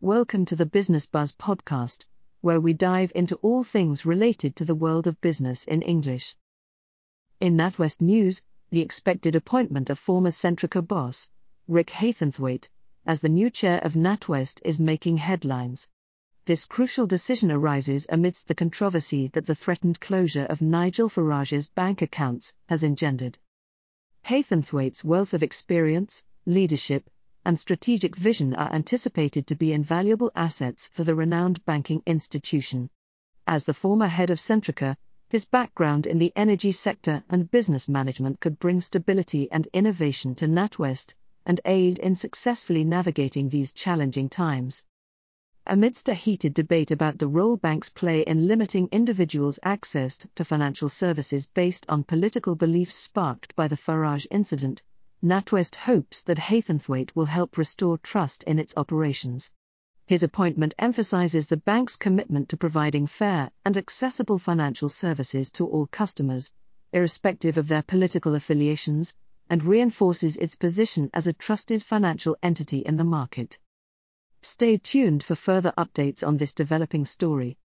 Welcome to the Business Buzz podcast, where we dive into all things related to the world of business in English. In NatWest news, the expected appointment of former Centrica boss, Rick Haythornthwaite, as the new chair of NatWest is making headlines. This crucial decision arises amidst the controversy that the threatened closure of Nigel Farage's bank accounts has engendered. Haythornthwaite's wealth of experience, leadership, and strategic vision are anticipated to be invaluable assets for the renowned banking institution. As the former head of Centrica, his background in the energy sector and business management could bring stability and innovation to NatWest and aid in successfully navigating these challenging times. Amidst a heated debate about the role banks play in limiting individuals' access to financial services based on political beliefs sparked by the Farage incident, NatWest hopes that Haythornthwaite will help restore trust in its operations. His appointment emphasizes the bank's commitment to providing fair and accessible financial services to all customers, irrespective of their political affiliations, and reinforces its position as a trusted financial entity in the market. Stay tuned for further updates on this developing story.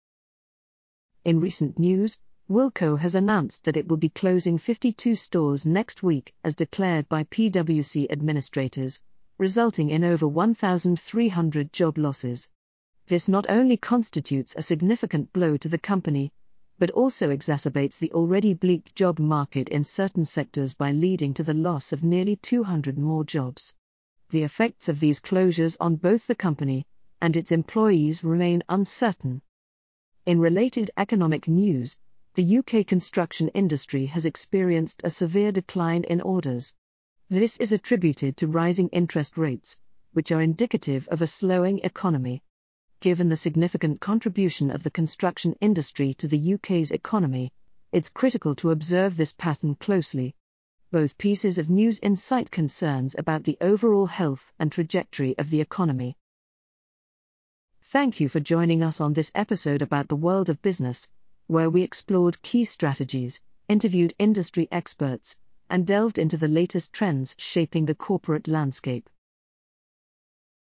In recent news, Wilko has announced that it will be closing 52 stores next week as declared by PwC administrators, resulting in over 1,300 job losses. This not only constitutes a significant blow to the company, but also exacerbates the already bleak job market in certain sectors by leading to the loss of nearly 200 more jobs. The effects of these closures on both the company and its employees remain uncertain. In related economic news, the UK construction industry has experienced a severe decline in orders. This is attributed to rising interest rates, which are indicative of a slowing economy. Given the significant contribution of the construction industry to the UK's economy, it's critical to observe this pattern closely. Both pieces of news incite concerns about the overall health and trajectory of the economy. Thank you for joining us on this episode about the world of business, where we explored key strategies, interviewed industry experts, and delved into the latest trends shaping the corporate landscape.